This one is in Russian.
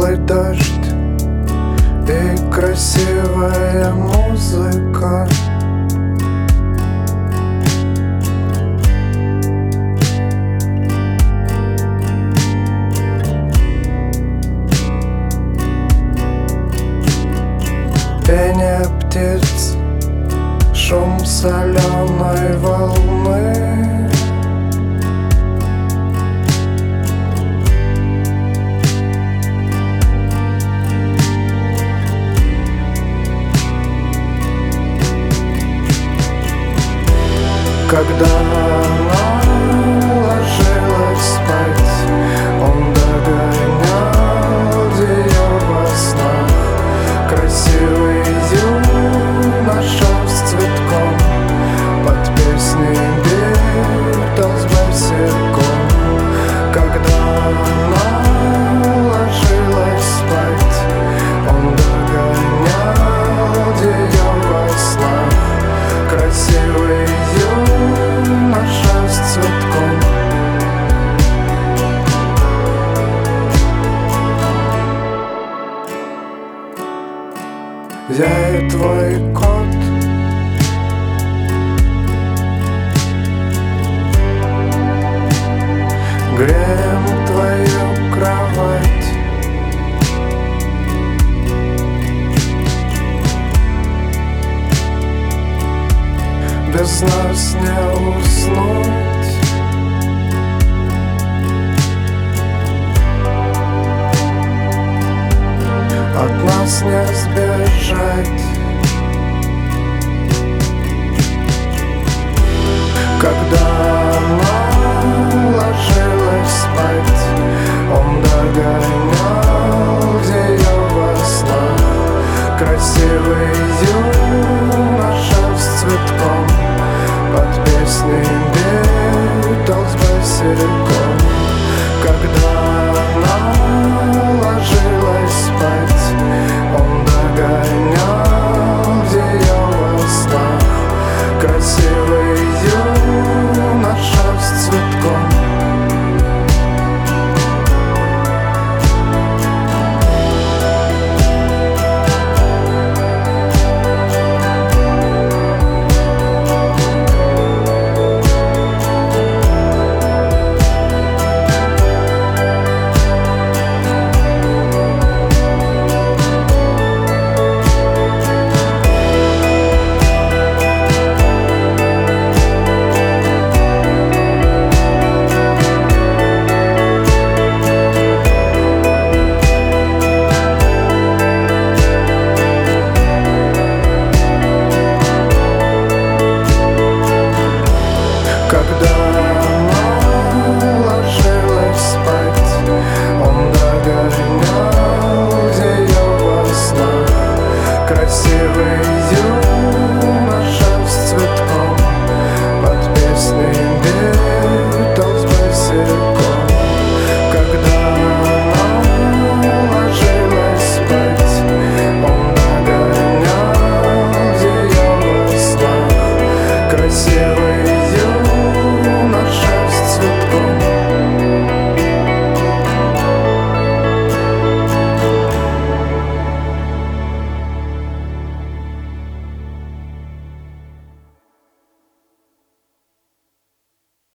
теплый дождь и красивая музыка. Пение птиц, шум соленой волны. Когда она ложилась спать, он догонял ее во снах. Красивый юноша с цветком под песни Битлз босиком. Когда она ложилась спать, он догонял ее во снах. Красивый юноша с цветком. Я и твой кот, греем твою кровать. Без нас не уснуть. От нас не сбежать.